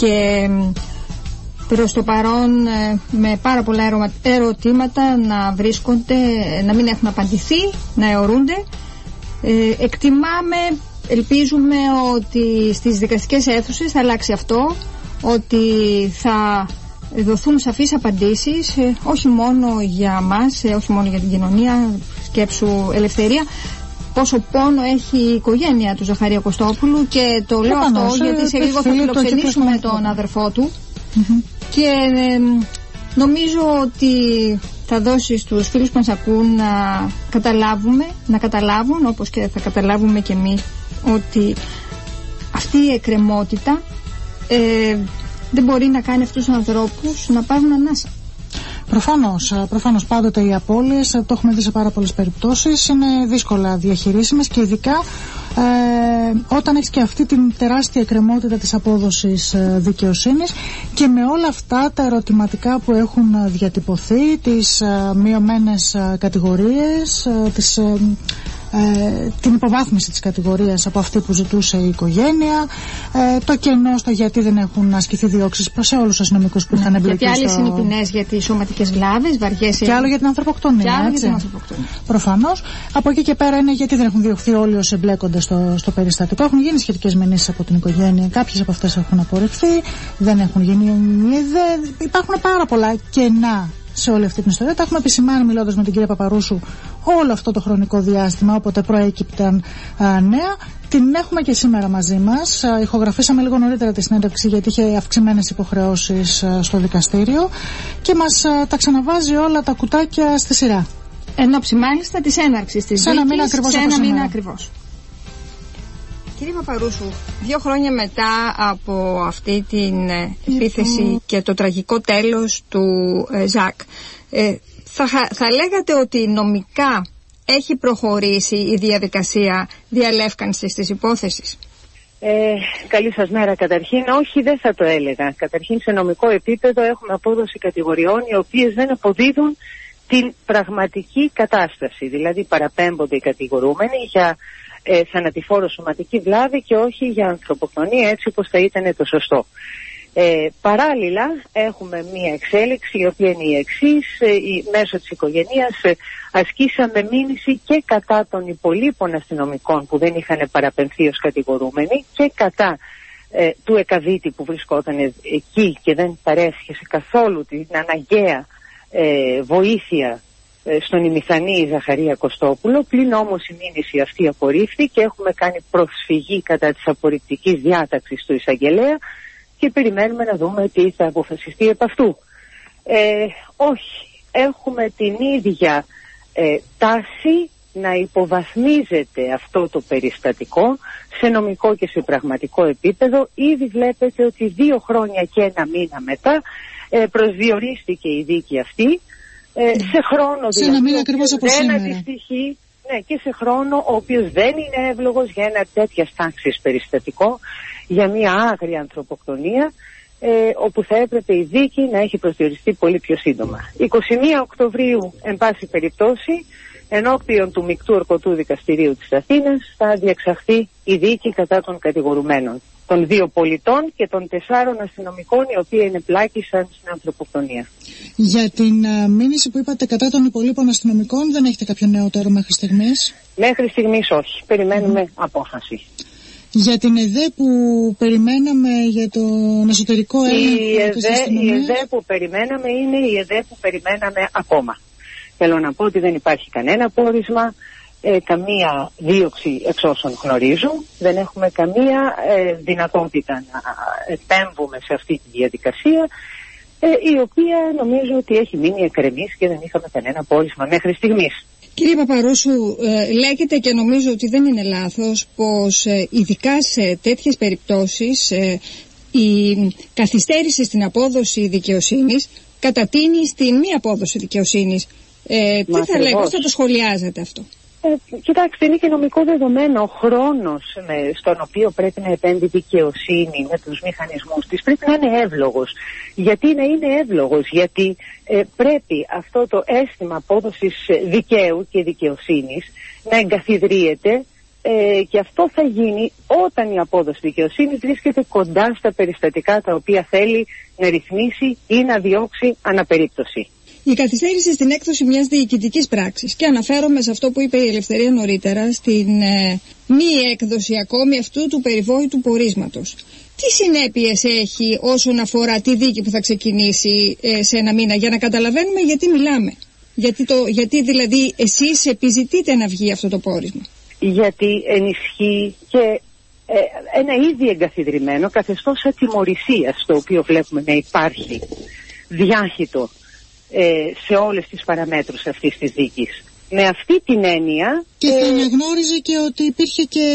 και προς το παρόν με πάρα πολλά ερωτήματα να βρίσκονται, να μην έχουν απαντηθεί, να αιωρούνται. Εκτιμάμε, ελπίζουμε ότι στις δικαστικές αίθουσες θα αλλάξει αυτό, ότι θα δοθούν σαφείς απαντήσεις, όχι μόνο για μας, όχι μόνο για την κοινωνία, σκέψου Ελευθερία, πόσο πόνο έχει η οικογένεια του Ζαχαρία Κωστόπουλου, και το λέω αυτό γιατί σε λίγο θα φιλοξενήσουμε τον αδερφό του και νομίζω ότι θα δώσει στους φίλους που μας ακούν να καταλάβουν, όπως και θα καταλάβουμε και εμείς, ότι αυτή η εκκρεμότητα δεν μπορεί να κάνει αυτούς τους ανθρώπους να πάρουν ανάσα. Προφανώς πάντοτε οι απώλειες, το έχουμε δει σε πάρα πολλές περιπτώσεις, είναι δύσκολα διαχειρίσιμες, και ειδικά όταν έχεις και αυτή την τεράστια εκκρεμότητα της απόδοσης δικαιοσύνης, και με όλα αυτά τα ερωτηματικά που έχουν διατυπωθεί, τις μειωμένες κατηγορίες, την υποβάθμιση της κατηγορίας από αυτή που ζητούσε η οικογένεια, το κενό στο γιατί δεν έχουν ασκηθεί διώξεις σε όλους τους αστυνομικούς που είχαν εμπλεκεί. Γιατί άλλες είναι οι ποινές για τις σωματικές βλάβες, βαριές. Και άλλο για την ανθρωποκτονία. Προφανώς. Από εκεί και πέρα είναι γιατί δεν έχουν διωχθεί όλοι όσοι εμπλέκονται στο περιστατικό. Έχουν γίνει σχετικές μηνύσεις από την οικογένεια. Κάποιες από αυτές έχουν απορριφθεί, δεν έχουν γίνει. Υπάρχουν πάρα πολλά κενά σε όλη αυτή την ιστορία. Τα έχουμε επισημάνει μιλώντας με την κυρία Παπαρούσου όλο αυτό το χρονικό διάστημα, όποτε προέκυπταν νέα. Την έχουμε και σήμερα μαζί μας. Ηχογραφήσαμε λίγο νωρίτερα τη συνέντευξη, γιατί είχε αυξημένες υποχρεώσεις στο δικαστήριο, και μας τα ξαναβάζει όλα τα κουτάκια στη σειρά. Εν ώψη μάλιστα της έναρξης της δίκης, σε ένα μήνα ακριβώς. Κύριε Παπαρούσου, 2 χρόνια μετά από αυτή την επίθεση και το τραγικό τέλος του Ζακ, θα λέγατε ότι νομικά έχει προχωρήσει η διαδικασία διαλεύκανσης της υπόθεσης? Καλή σας μέρα καταρχήν. Όχι, δεν θα το έλεγα. Καταρχήν, σε νομικό επίπεδο έχουμε απόδοση κατηγοριών οι οποίες δεν αποδίδουν την πραγματική κατάσταση. Δηλαδή παραπέμπονται οι κατηγορούμενοι για θανατηφόρο σωματική βλάβη και όχι για ανθρωποκτονία, έτσι όπως θα ήταν το σωστό. Παράλληλα έχουμε μία εξέλιξη, η οποία είναι η εξής. Μέσω της οικογένειας ασκήσαμε μήνυση και κατά των υπολείπων αστυνομικών που δεν είχαν παραπεμφθεί ως κατηγορούμενοι, και κατά του εκαβίτη που βρισκόταν εκεί και δεν παρέσχεσε καθόλου την αναγκαία βοήθεια στον ημιθανή Ζαχαρία Κωστόπουλο. Πλην όμως η μήνυση αυτή απορρίφθη και έχουμε κάνει προσφυγή κατά της απορριπτικής διάταξης του εισαγγελέα και περιμένουμε να δούμε τι θα αποφασιστεί επ' αυτού. Όχι, έχουμε την ίδια τάση να υποβαθμίζεται αυτό το περιστατικό σε νομικό και σε πραγματικό επίπεδο. Ήδη βλέπετε ότι 2 χρόνια και 1 μήνα μετά προσδιορίστηκε η δίκη αυτή, σε χρόνο δηλαδή δεν αντιστοιχεί, και σε χρόνο ο οποίος δεν είναι εύλογος για ένα τέτοια τάξης περιστατικό, για μια άγρια ανθρωποκτονία, όπου θα έπρεπε η δίκη να έχει προσδιοριστεί πολύ πιο σύντομα. 21 Οκτωβρίου, εν πάση περιπτώσει, ενώπιον του Μεικτού Ορκωτού Δικαστηρίου της Αθήνας θα διεξαχθεί η δίκη κατά των κατηγορουμένων, των 2 πολιτών και των 4 αστυνομικών, οι οποίοι ενεπλάκησαν στην ανθρωποκτονία. Για την μήνυση που είπατε κατά των υπολείπων αστυνομικών, δεν έχετε κάποιο νεότερο μέχρι στιγμής? Μέχρι στιγμής όχι. Περιμένουμε απόφαση. Για την ΕΔΕ που περιμέναμε, για τον εσωτερικό έλεγχο? Η ΕΔΕ που περιμέναμε είναι η ΕΔΕ που περιμέναμε ακόμα. Θέλω να πω ότι δεν υπάρχει κανένα πόρισμα, καμία δίωξη εξ όσων γνωρίζω. Δεν έχουμε καμία δυνατότητα να επέμβουμε σε αυτή τη διαδικασία, η οποία νομίζω ότι έχει μείνει εκκρεμής και δεν είχαμε κανένα πόρισμα μέχρι στιγμής. Κύριε Παπαρούσου, λέγεται, και νομίζω ότι δεν είναι λάθος, πως ειδικά σε τέτοιες περιπτώσεις η καθυστέρηση στην απόδοση δικαιοσύνης κατατείνει στην μη απόδοση δικαιοσύνης. Τι θα λέγατε, πώς θα το σχολιάζετε αυτό? Κοιτάξτε, είναι και νομικό δεδομένο ο χρόνος στον οποίο πρέπει να επέμβει δικαιοσύνη με τους μηχανισμούς της. Πρέπει να είναι εύλογος. Γιατί να είναι εύλογος? Γιατί πρέπει αυτό το αίσθημα απόδοσης δικαίου και δικαιοσύνης να εγκαθιδρύεται και αυτό θα γίνει όταν η απόδοση δικαιοσύνης βρίσκεται κοντά στα περιστατικά τα οποία θέλει να ρυθμίσει ή να διώξει αναπερίπτωση. Η καθυστέρηση στην έκδοση μιας διοικητικής πράξης, και αναφέρομαι σε αυτό που είπε η Ελευθερία νωρίτερα, στην μη έκδοση ακόμη αυτού του περιβόητου πορίσματος. Τι συνέπειες έχει όσον αφορά τη δίκη που θα ξεκινήσει σε ένα μήνα, για να καταλαβαίνουμε γιατί μιλάμε? Γιατί δηλαδή εσείς επιζητείτε να βγει αυτό το πόρισμα? Γιατί ενισχύει και ένα ήδη εγκαθιδρυμένο καθεστώς ατιμωρησίας, το οποίο βλέπουμε να υπάρχει διάχυτο σε όλες τις παραμέτρους αυτής της δίκης. Με αυτή την έννοια... Και θα αναγνώριζε και ότι υπήρχε και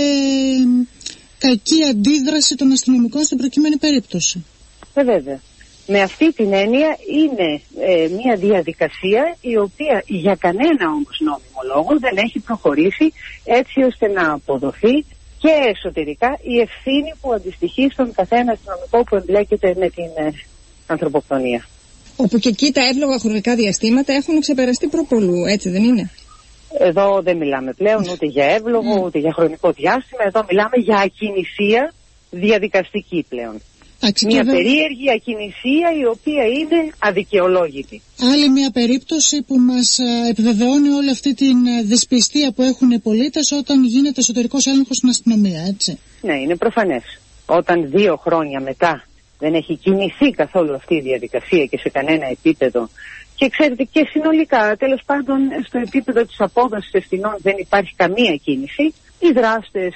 κακή αντίδραση των αστυνομικών στην προκειμένη περίπτωση. Βέβαια. Με αυτή την έννοια είναι μια διαδικασία η οποία για κανένα όμως νόμιμο λόγο δεν έχει προχωρήσει έτσι ώστε να αποδοθεί και εσωτερικά η ευθύνη που αντιστοιχεί στον καθένα αστυνομικό που εμπλέκεται με την ανθρωποκτονία. Όπου και εκεί τα εύλογα χρονικά διαστήματα έχουν ξεπεραστεί προπολού, έτσι δεν είναι? Εδώ δεν μιλάμε πλέον ούτε για εύλογο ούτε για χρονικό διάστημα, εδώ μιλάμε για ακινησία διαδικαστική πλέον. Μια περίεργη ακινησία η οποία είναι αδικαιολόγητη. Άλλη μια περίπτωση που μας επιβεβαιώνει όλη αυτή την δυσπιστία που έχουν οι πολίτες όταν γίνεται εσωτερικός έλεγχος στην αστυνομία, έτσι. Ναι, είναι προφανές. Όταν 2 χρόνια μετά δεν έχει κινηθεί καθόλου αυτή η διαδικασία και σε κανένα επίπεδο, και ξέρετε και συνολικά τέλος πάντων στο επίπεδο της απόδοσης ευθυνών δεν υπάρχει καμία κίνηση, οι δράστες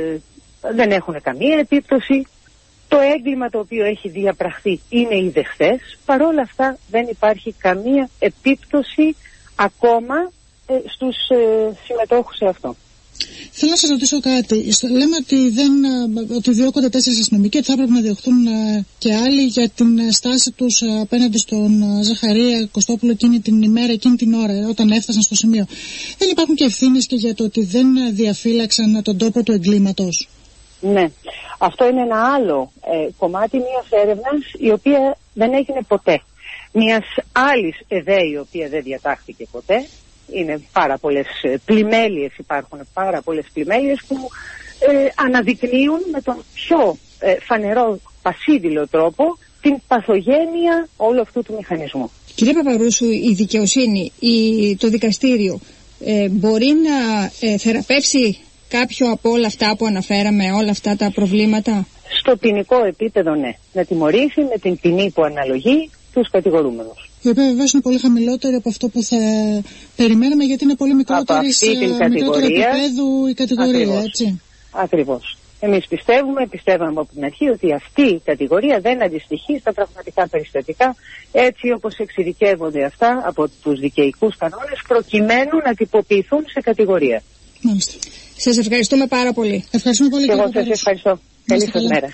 δεν έχουν καμία επίπτωση. Το έγκλημα το οποίο έχει διαπραχθεί είναι οι δεχτές. Παρόλα αυτά δεν υπάρχει καμία επίπτωση ακόμα στους συμμετόχους σε αυτό. Θέλω να σας ρωτήσω κάτι. Λέμε ότι διώκονται 4 αστυνομικοί, ότι θα έπρεπε να διωχθούν και άλλοι για την στάση τους απέναντι στον Ζαχαρία Κωστόπουλο εκείνη την ημέρα, εκείνη την ώρα, όταν έφτασαν στο σημείο. Δεν υπάρχουν και ευθύνες και για το ότι δεν διαφύλαξαν τον τόπο του εγκλήματος? Ναι, αυτό είναι ένα άλλο κομμάτι μιας έρευνας η οποία δεν έγινε ποτέ. Μιας άλλης ΕΔΕ η οποία δεν διατάχθηκε ποτέ. Είναι πάρα πολλές πλημέλειες, υπάρχουν πάρα πολλές πλημέλειες που αναδεικνύουν με τον πιο φανερό πασίβιλο τρόπο την παθογένεια όλου αυτού του μηχανισμού. Κύριε Παπαρούσου, η δικαιοσύνη, το δικαστήριο μπορεί να θεραπεύσει κάποιο από όλα αυτά που αναφέραμε, όλα αυτά τα προβλήματα? Στο ποινικό επίπεδο ναι, να τιμωρήσει με την ποινή που αναλογεί τους κατηγορούμενους. Η οποία βεβαίως είναι πολύ χαμηλότερη από αυτό που θα περιμέναμε, γιατί είναι πολύ μικρότερη επίπεδου η κατηγορία, έτσι. Ακριβώς. Εμείς πιστεύαμε από την αρχή ότι αυτή η κατηγορία δεν αντιστοιχεί στα πραγματικά περιστατικά, έτσι όπως εξειδικεύονται αυτά από τους δικαιικούς κανόνες, προκειμένου να τυποποιηθούν σε κατηγορία. Μάλιστα. Σας ευχαριστούμε πάρα πολύ. Ευχαριστούμε πολύ. Και εγώ σας ευχαριστώ. Καλή σας μέρα.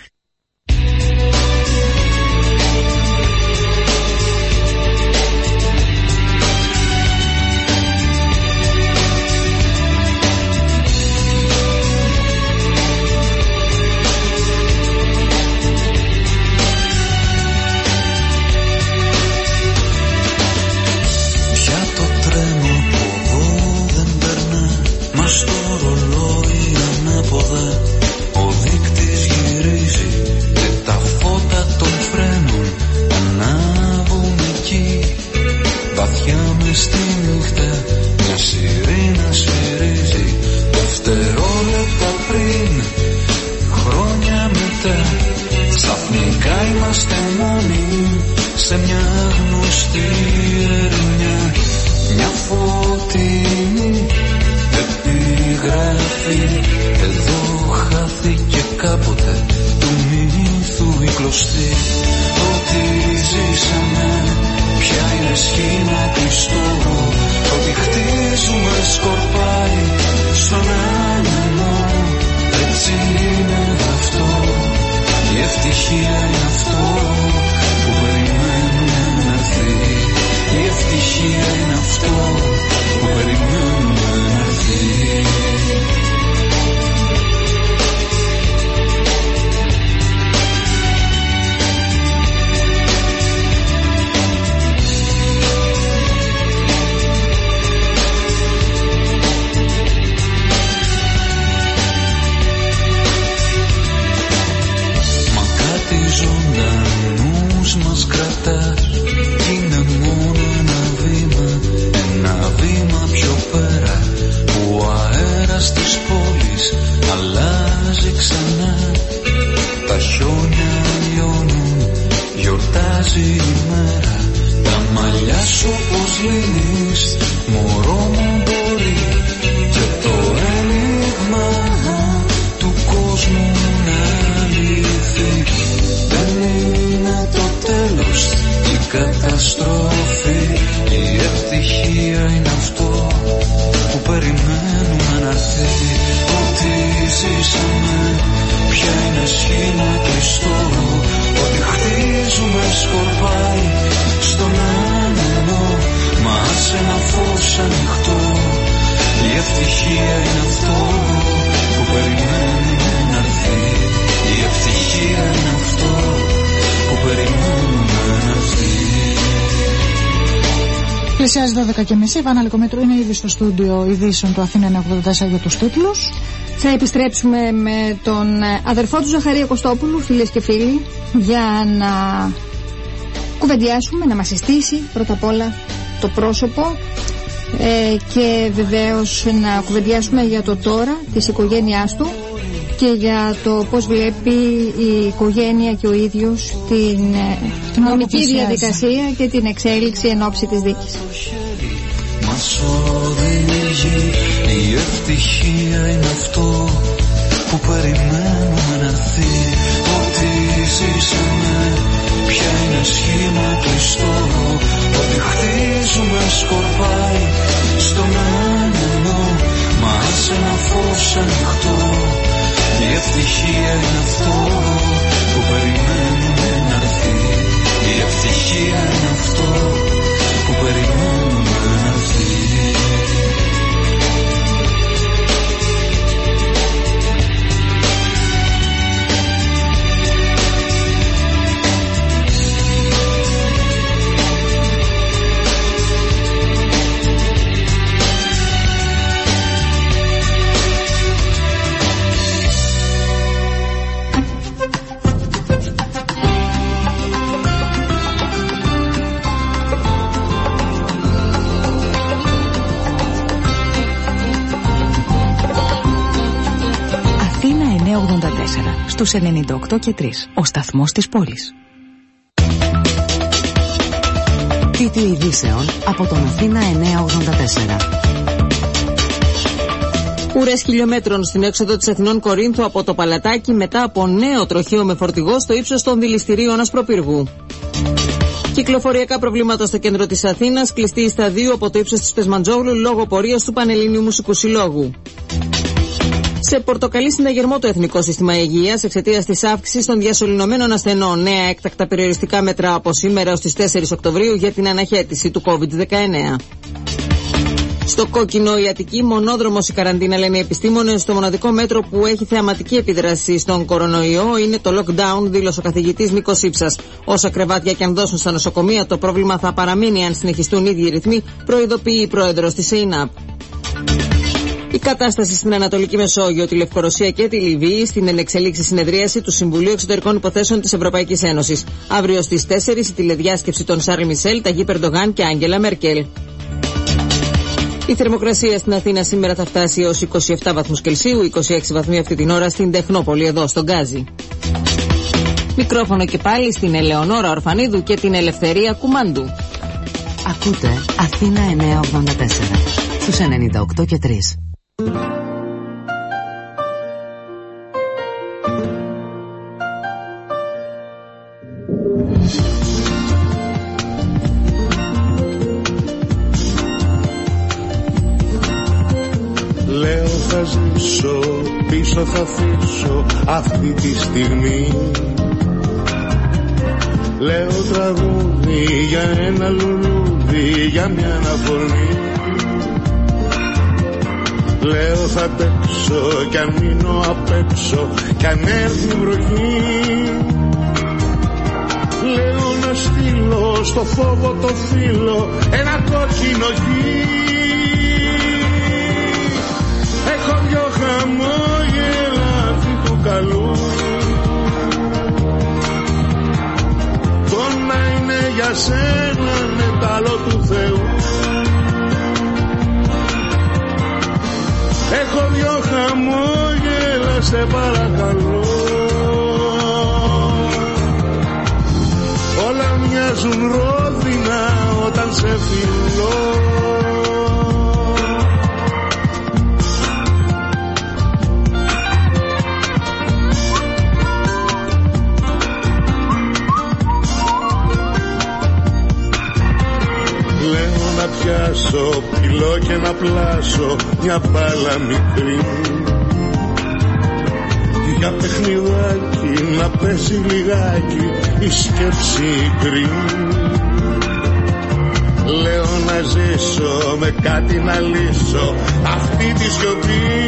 πώς μας κρατάς. Είναι μόνο ένα βήμα πιο πέρα, που ο αέρας της πόλης αλλάζει ξανά. Τα χιόνια λιώνουν, γιορτάζει η μέρα. Τα μαλλιά σου πως λύνεις, μωρό μου μπορεί. Και το ένιγμα του κόσμου να λυθεί. Δεν είναι το τέλος, η καταστροφή. Η ευτυχία είναι αυτό που περιμένουμε να έρθει. Ό,τι ζήσαμε πια είναι σχήμα κλειστό. Ό,τι χτίζουμε σκορπάει στον άνεμο. Μα άσε ένα φως ανοιχτό. Η ευτυχία είναι αυτό που περιμένουμε να έρθει. Η ευτυχία είναι αυτό που περιμένουμε να έρθει. Πλησιάζει 12:30. Η Βάνα Λυκομέτρου είναι ήδη στο στούντιο ειδήσεων του Αθήνα 984 για τους τίτλους. Θα επιστρέψουμε με τον αδερφό του Ζαχαρία Κωστόπουλου, φίλες και φίλοι, για να κουβεντιάσουμε, να μας συστήσει πρώτα απ' όλα το πρόσωπο και βεβαίως να κουβεντιάσουμε για το τώρα της οικογένειάς του και για το πώς βλέπει η οικογένεια και ο ίδιος την νομική διαδικασία και την εξέλιξη εν ώψη της δίκης. Μας οδηγεί, η ευτυχία είναι αυτό που περιμένουμε να έρθει. Ό,τι ζήσαμε πια είναι σχήμα κλειστό. Ό,τι χτίζουμε σκορπάει στον άνεμο. Μα άσε ένα φως ανοιχτό. Η ευτυχία είναι αυτό που περιμένουμε να έρθει. Η ευτυχία είναι αυτό που περιμένουμε να έρθει. Στους 98 και 3, ο σταθμός της πόλης. Τίτλοι ειδήσεων από τον Αθήνα 984. Ουρές χιλιόμετρων στην έξοδο της Αθηνών Κορίνθου από το Παλατάκι μετά από νέο τροχείο με φορτηγό στο ύψος των δηληστηρίων Ασπροπύργου. Κυκλοφοριακά προβλήματα στο κέντρο της Αθήνας, κλειστή η σταδίου από το ύψος της Πεσμαντζόγλου λόγω πορείας του Πανελλήνιου Μουσικού Συλλόγου. Σε πορτοκαλί συναγερμό το Εθνικό Σύστημα Υγείας εξαιτίας της αύξησης των διασωληνωμένων ασθενών. Νέα έκτακτα περιοριστικά μέτρα από σήμερα ως τις 4 Οκτωβρίου για την αναχέτηση του COVID-19. Στο κόκκινο η Αττική, μονόδρομος η καραντίνα, λένε οι επιστήμονες. Το μοναδικό μέτρο που έχει θεαματική επίδραση στον κορονοϊό είναι το lockdown, δήλωσε ο καθηγητής Νίκος Ήψας. Όσα κρεβάτια και αν δώσουν στα νοσοκομεία, το πρόβλημα θα παραμείνει αν συνεχιστούν οι ίδιοι ρυθμοί, προειδοποιεί η πρόεδρος της ΕΙΝΑΠ. Η κατάσταση στην Ανατολική Μεσόγειο, τη Λευκορωσία και τη Λιβύη στην ενεξελίξη συνεδρίαση του Συμβουλίου Εξωτερικών Υποθέσεων της Ευρωπαϊκής Ένωσης. Αύριο στις 4 η τηλεδιάσκεψη των Σάρλ Μισελ, Ταγίπ Ερντογάν και Άγγελα Μέρκελ. Η θερμοκρασία στην Αθήνα σήμερα θα φτάσει έως 27 βαθμούς Κελσίου, 26 βαθμοί αυτή την ώρα στην Τεχνόπολη εδώ στον Γκάζι. Μικρόφωνο και πάλι στην Ελεονόρα Ορφανίδου και την Ελευθερία Κουμάντου. Ακούτε Αθήνα 984 στους 98 και 3. Λέω θα ζήσω, πίσω θα αφήσω αυτή τη στιγμή. Λέω τραγούδι για ένα λουλούδι, για μια αναφωνή. Λέω θα παίξω κι αν μείνω απ' έξω κι αν έρθει βροχή. Λέω να στείλω στο φόβο το φύλλο ένα κόκκινο γη. Έχω δυο χαμόγελα αυτή του καλού. Τον για σένα μετάλλο του Θεού. Έχω δυο χαμόγελα, σε παρακαλώ. Όλα μοιάζουν ρόδινα όταν σε φιλώ. Να πιάσω πυλό και να πλάσω μια μπάλα μικρή, για παιχνιδάκι να πέσει λιγάκι η σκέψη ικρή. Λέω να ζήσω με κάτι να λύσω αυτή τη σιωπή.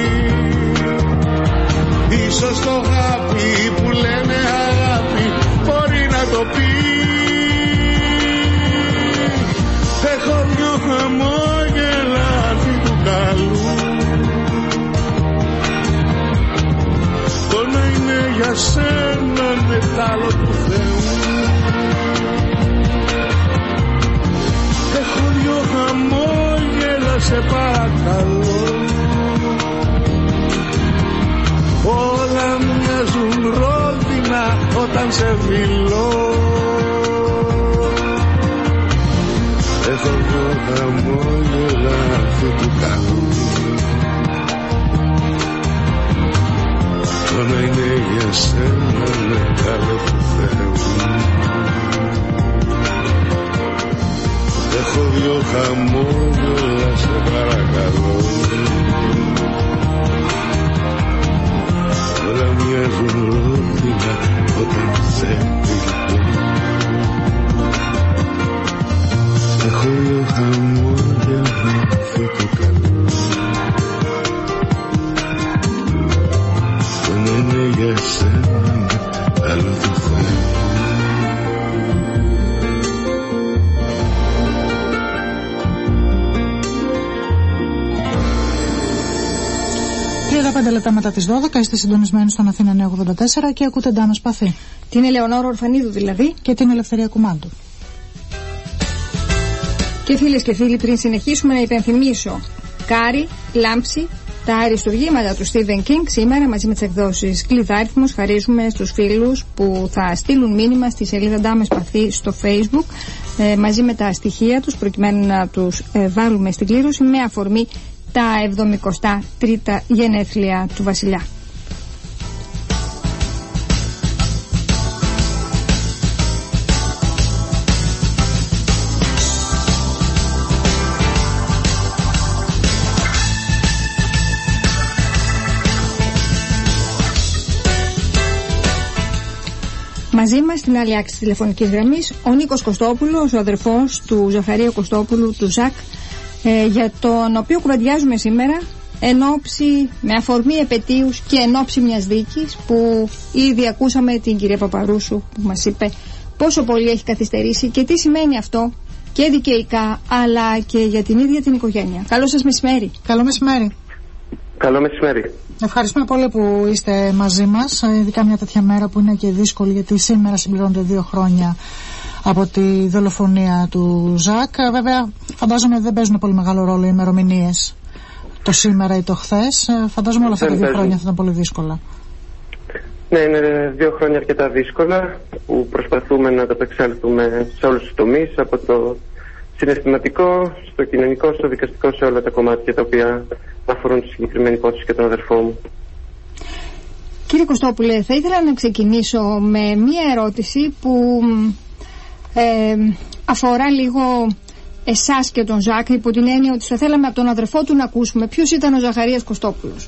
Ίσως το αγάπη που λένε αγάπη μπορεί να το πει. Έχω δυο χαμόγελα αρθή του καλού. Το να είναι για σένα μετάλλο του Θεού. Έχω δυο χαμόγελα, σε παρακαλώ. Όλα μοιάζουν ρόδινα όταν σε φιλώ. Έχω δυο χαμόγελα αυτού του καλού. Το να είναι για σένα μετάλλο του Θεού. Έχω δυο χαμόγελα, σε παρακαλώ. Όλα μοιάζουν ρόδινα όταν σε φιλώ. Έχω δυο χαμόγελα αυτού του καλού. Το να είναι για σένα άλλο του Θεού. 35 λεπτά μετά τις 12 είστε συντονισμένοι στον Αθήνα 984 και ακούτε Ντάνα Σπαθή. Την Ελεονόρα Ορφανίδου δηλαδή. Και την Ελευθερία Κουμάντου. Και φίλες και φίλοι, πριν συνεχίσουμε να υπενθυμίσω Κάρι, Λάμψη, τα αριστουργήματα του Stephen King. Σήμερα μαζί με τις εκδόσεις Κλειδάριθμος χαρίζουμε στους φίλους που θα στείλουν μήνυμα στη σελίδα Ντάνα Σπαθή στο Facebook μαζί με τα στοιχεία τους προκειμένου να τους βάλουμε στην κλήρωση με αφορμή τα 73 γενέθλια του Βασιλιά. Μαζί μας στην άλλη άκρη της τηλεφωνικής γραμμής ο Νίκος Κωστόπουλος, ο αδερφός του Ζαχαρία Κωστόπουλου, του Ζακ, για τον οποίο κουβεντιάζουμε σήμερα με αφορμή επετείους και εν ώψη μιας δίκης που ήδη ακούσαμε την κυρία Παπαρούσου που μας είπε πόσο πολύ έχει καθυστερήσει και τι σημαίνει αυτό και δικαιικά αλλά και για την ίδια την οικογένεια. Καλό σας μεσημέρι. Καλό μεσημέρι. Καλό μεσημέρι. Ευχαριστούμε πολύ που είστε μαζί μας, ειδικά μια τέτοια μέρα που είναι και δύσκολη, γιατί σήμερα συμπληρώνονται 2 χρόνια από τη δολοφονία του Ζακ. Βέβαια, φαντάζομαι δεν παίζουν πολύ μεγάλο ρόλο οι ημερομηνίες, το σήμερα ή το χθες. Φαντάζομαι όλα αυτά τα 2 χρόνια θα ήταν πολύ δύσκολα. Ναι, είναι 2 χρόνια αρκετά δύσκολα που προσπαθούμε να ανταπεξέλθουμε σε όλους τους τομείς, από το συναισθηματικό, στο κοινωνικό, στο δικαστικό, σε όλα τα κομμάτια τα οποία αφορούν τη συγκεκριμένη υπόθεση και τον αδερφό μου. Κύριε Κωστόπουλε, θα ήθελα να ξεκινήσω με μία ερώτηση που αφορά λίγο εσάς και τον Ζακ, υπό την έννοια ότι θα θέλαμε από τον αδερφό του να ακούσουμε ποιος ήταν ο Ζαχαρίας Κωστόπουλος.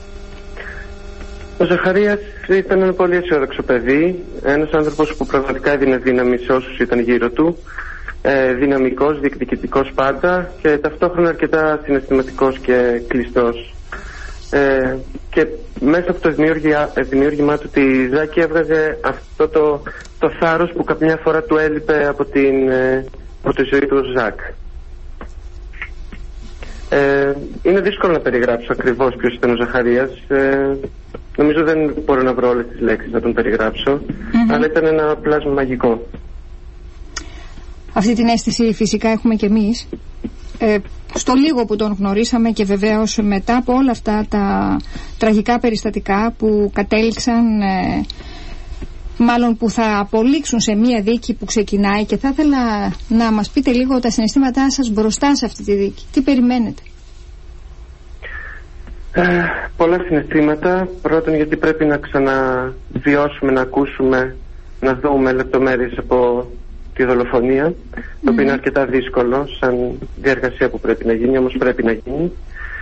Ο Ζαχαρίας ήταν ένα πολύ αισιόδοξο παιδί, ένας άνθρωπος που πραγματικά έδινε δύναμη σε όσους ήταν γύρω του, δυναμικός, διεκδικητικός πάντα και ταυτόχρονα αρκετά συναισθηματικός και κλειστός. Και μέσα από το δημιούργημά του τη Ζάκη έβγαζε αυτό το θάρρος που κάποια φορά του έλειπε από τη ζωή του Ζακ. Είναι δύσκολο να περιγράψω ακριβώς ποιος ήταν ο Ζαχαρίας. Νομίζω δεν μπορώ να βρω όλες τις λέξεις να τον περιγράψω, αλλά ήταν ένα πλάσμα μαγικό. αυτή την αίσθηση φυσικά έχουμε και εμείς. Στο λίγο που τον γνωρίσαμε και βεβαίως μετά από όλα αυτά τα τραγικά περιστατικά που κατέληξαν, μάλλον που θα απολύξουν σε μία δίκη που ξεκινάει, και θα ήθελα να μας πείτε λίγο τα συναισθήματά σας μπροστά σε αυτή τη δίκη. Τι περιμένετε? Πολλά συναισθήματα. Πρώτον, γιατί πρέπει να ξαναβιώσουμε, να ακούσουμε, να δούμε λεπτομέρειες από τη δολοφονία, το οποίο είναι αρκετά δύσκολο σαν διαργασία που πρέπει να γίνει, όμως πρέπει να γίνει.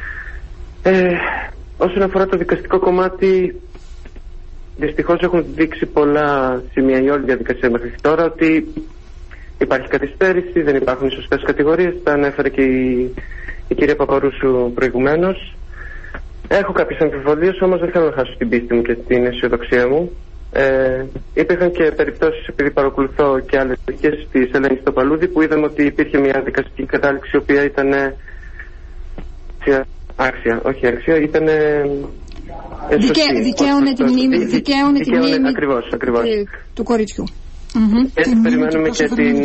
Όσον αφορά το δικαστικό κομμάτι, δυστυχώς έχουν δείξει πολλά σημεία η όλη διαδικασία μέχρι τώρα ότι υπάρχει καθυστέρηση, δεν υπάρχουν οι σωστές κατηγορίες. Τα ανέφερε και η κυρία Παπαρούσου προηγουμένως. Έχω κάποιες αμφιβολίες, όμως δεν θέλω να χάσω την πίστη μου και την αισιοδοξία μου. Υπήρχαν και περιπτώσεις, επειδή παρακολουθώ και άλλες δικές της Ελένης στο Παλούδι, που είδαμε ότι υπήρχε μια δικαστική κατάληξη η οποία ήταν άξια, ήταν δικαίωνε τη μνήμη ακριβώς. του κοριτσιού. Έτσι περιμένουμε και την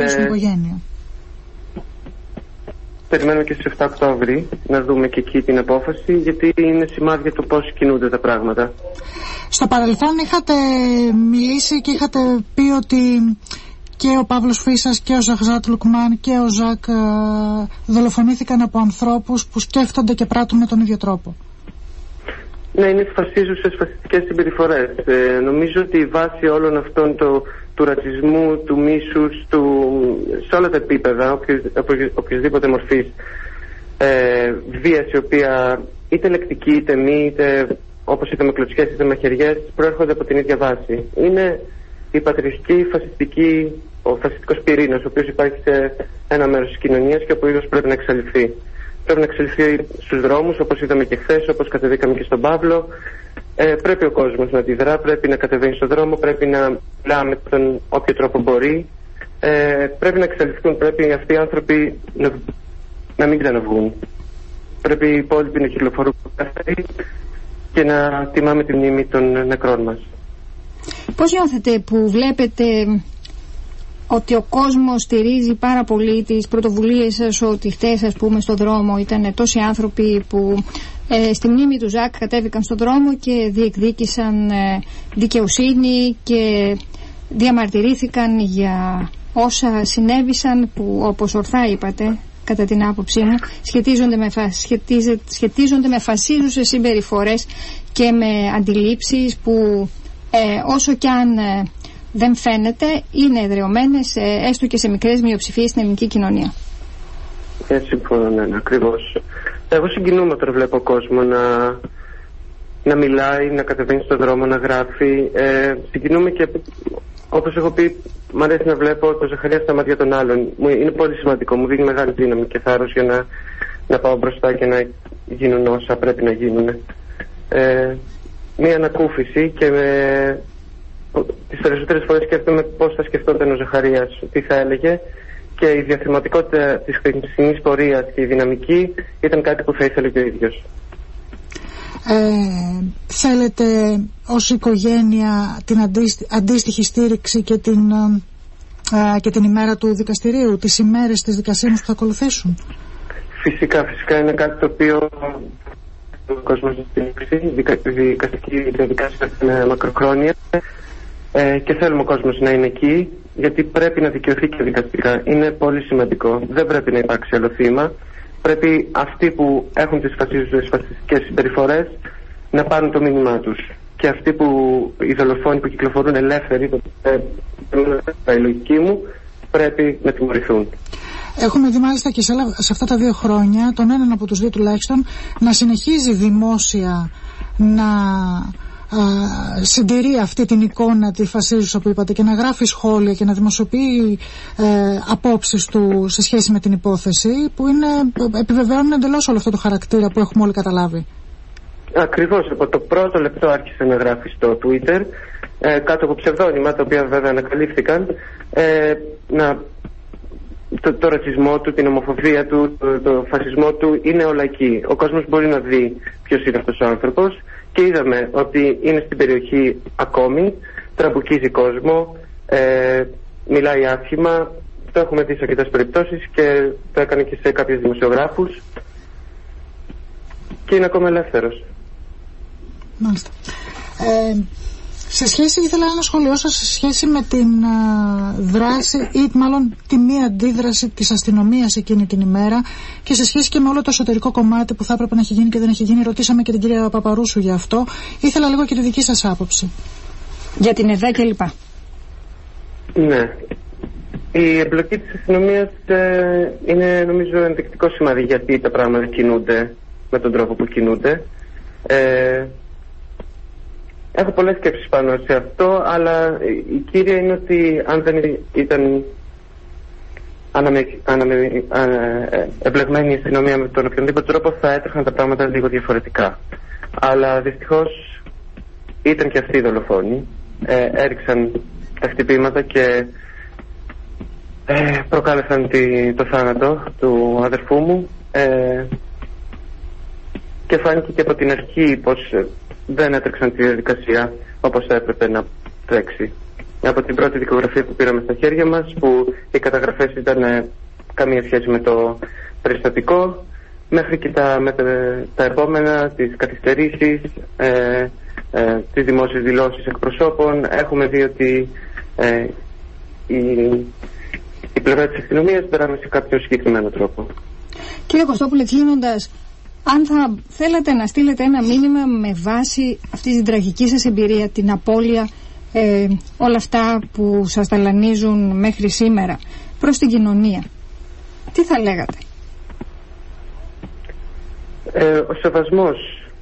περιμένουμε και στις 7 Οκτώβρη να δούμε και εκεί την απόφαση, γιατί είναι σημάδια του πώς κινούνται τα πράγματα. Στο παρελθόν είχατε μιλήσει και είχατε πει ότι και ο Παύλος Φίσας και ο Ζαχζάτ Λουκμάν και ο Ζακ δολοφονήθηκαν από ανθρώπους που σκέφτονται και πράττουν με τον ίδιο τρόπο. Ναι, είναι φασίζουσες φασιστικές συμπεριφορές. Νομίζω ότι η βάση όλων αυτών του ρατσισμού, του μίσους, σε όλα τα επίπεδα, οποιασδήποτε μορφής βίας, η οποία είτε λεκτική, είτε μη, είτε όπως είτε με κλωτσιές είτε με χεριές, προέρχονται από την ίδια βάση. Είναι η πατριωτική, ο φασιστικός πυρήνας, ο οποίος υπάρχει σε ένα μέρος της κοινωνίας και ο οποίος πρέπει να εξαλειφθεί. Πρέπει να εξελιχθεί στους δρόμους, όπως είδαμε και χθες, όπως κατεβήκαμε και στον Παύλο. Πρέπει ο κόσμος να αντιδρά, πρέπει να κατεβαίνει στον δρόμο, πρέπει να μιλά με τον όποιο τρόπο μπορεί. Πρέπει να εξελιχθούν, πρέπει αυτοί οι άνθρωποι να μην ξαναβγούν. Πρέπει οι υπόλοιποι να κυκλοφορούν και να τιμάμε τη μνήμη των νεκρών μας. Πώς νιώθετε που βλέπετε ότι ο κόσμος στηρίζει πάρα πολύ τις πρωτοβουλίες σας, ότι χτες, ας πούμε, στον δρόμο ήταν τόσοι άνθρωποι που στη μνήμη του Ζακ κατέβηκαν στον δρόμο και διεκδίκησαν δικαιοσύνη και διαμαρτυρήθηκαν για όσα συνέβησαν, που όπως ορθά είπατε, κατά την άποψή μου, σχετίζονται με φασίζουσες συμπεριφορές και με αντιλήψεις που όσο κι αν δεν φαίνεται, είναι εδραιωμένες έστω και σε μικρές μειοψηφίες στην ελληνική κοινωνία. Συμφωνώ, ναι, ακριβώς. Εγώ συγκινούμαι όταν βλέπω κόσμο να μιλάει, να κατεβαίνει στον δρόμο, να γράφει. Συγκινούμαι και, όπως έχω πει, μου αρέσει να βλέπω το Ζαχαρία στα μάτια των άλλων. Είναι πολύ σημαντικό, μου δίνει μεγάλη δύναμη και θάρρος για να πάω μπροστά και να γίνουν όσα πρέπει να γίνουν. Μία ανακούφιση, και τις περισσότερες φορές σκέφτομαι πώς θα σκεφτόταν ο Ζαχαρίας, τι θα έλεγε, και η διαθυματικότητα της χθεσινής πορείας και η δυναμική ήταν κάτι που θα ήθελε και ο ίδιος. Θέλετε ως οικογένεια την αντίστοιχη στήριξη και την ημέρα του δικαστηρίου, τις ημέρες της δικασίας που θα ακολουθήσουν? Φυσικά είναι κάτι το οποίο ο κόσμος δεν στήριξει. Η δικαστική διαδικασία είναι μακροχρόνια και θέλουμε ο κόσμος να είναι εκεί, γιατί πρέπει να δικαιωθεί και δικαστικά. Είναι πολύ σημαντικό. Δεν πρέπει να υπάρξει άλλο θύμα. Πρέπει αυτοί που έχουν τις φασιστικές συμπεριφορές να πάρουν το μήνυμά τους. Και αυτοί οι δολοφόνοι που κυκλοφορούν ελεύθεροι, η λογική μου, πρέπει να τιμωρηθούν. Έχουμε δει μάλιστα και σε αυτά τα 2 χρόνια τον έναν από τους δύο τουλάχιστον να συνεχίζει δημόσια να συντηρεί αυτή την εικόνα τη φασίζουσα που είπατε και να γράφει σχόλια και να δημοσιοποιεί απόψεις του σε σχέση με την υπόθεση, που επιβεβαιώνουν εντελώς όλο αυτό το χαρακτήρα που έχουμε όλοι καταλάβει. Ακριβώς, από το πρώτο λεπτό άρχισε να γράφει στο Twitter κάτω από ψευδόνυμα, τα οποία βέβαια ανακαλύφθηκαν, το ρατσισμό του, την ομοφοβία του, το φασισμό του, είναι όλα εκεί. Ο κόσμος μπορεί να δει ποιος είναι αυτός ο άνθρωπος, και είδαμε ότι είναι στην περιοχή ακόμη, τραμπουκίζει κόσμο, μιλάει άσχημα, Το έχουμε δει σε αρκετές περιπτώσεις και το έκανε και σε κάποιους δημοσιογράφους και είναι ακόμα ελεύθερος. Μάλιστα. Σε σχέση, ήθελα ένα σχόλιο σας σε σχέση με την δράση ή μάλλον τη μία αντίδραση της αστυνομίας εκείνη την ημέρα και σε σχέση και με όλο το εσωτερικό κομμάτι που θα έπρεπε να έχει γίνει και δεν έχει γίνει. Ρωτήσαμε και την κυρία Παπαρούσου για αυτό. Ήθελα λίγο και τη δική σας άποψη. Για την ΕΔΑ και λοιπά. Ναι. Η εμπλοκή της αστυνομίας είναι νομίζω ενδεικτικό σημάδι γιατί τα πράγματα κινούνται με τον τρόπο που κινούνται. Έχω πολλές σκέψεις πάνω σε αυτό, αλλά η κύρια είναι ότι αν δεν ήταν εμπλεγμένη η αστυνομία με τον οποιονδήποτε τρόπο θα έτρεχαν τα πράγματα λίγο διαφορετικά. Αλλά δυστυχώς ήταν και αυτοί οι δολοφόνοι. Έριξαν τα χτυπήματα και προκάλεσαν το θάνατο του αδερφού μου και φάνηκε και από την αρχή πως δεν έτρεξαν τη διαδικασία όπως έπρεπε να τρέξει. Από την πρώτη δικογραφία που πήραμε στα χέρια μας, που οι καταγραφές ήταν καμία σχέση με το περιστατικό, μέχρι και τα επόμενα, τις καθυστερήσεις, τις δημόσιες δηλώσεις εκπροσώπων, έχουμε δει ότι η πλευρά της αστυνομίας περάμε σε κάποιο συγκεκριμένο τρόπο. Κύριε Κωστόπουλε, κλείνοντας, αν θα θέλατε να στείλετε ένα μήνυμα με βάση αυτή την τραγική σας εμπειρία, την απώλεια, όλα αυτά που σας ταλανίζουν μέχρι σήμερα προς την κοινωνία, τι θα λέγατε? Ο σεβασμός,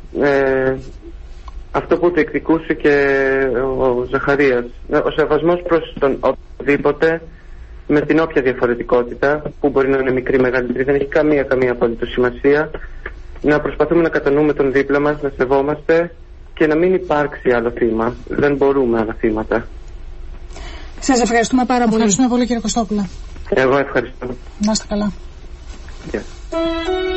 αυτό που διεκδικούσε και ο Ζαχαρίας, ο σεβασμός προς τον οποιοδήποτε με την όποια διαφορετικότητα που μπορεί να είναι μικρή, μεγαλύτερη, δεν έχει καμία απολύτως σημασία. Να προσπαθούμε να κατανοούμε τον δίπλα μας, να σεβόμαστε και να μην υπάρξει άλλο θύμα. Δεν μπορούμε άλλα θύματα. Σας ευχαριστούμε πάρα πολύ. Ευχαριστούμε πολύ, κύριε Κωστόπουλα. Εγώ ευχαριστώ. Να είστε καλά. Yeah.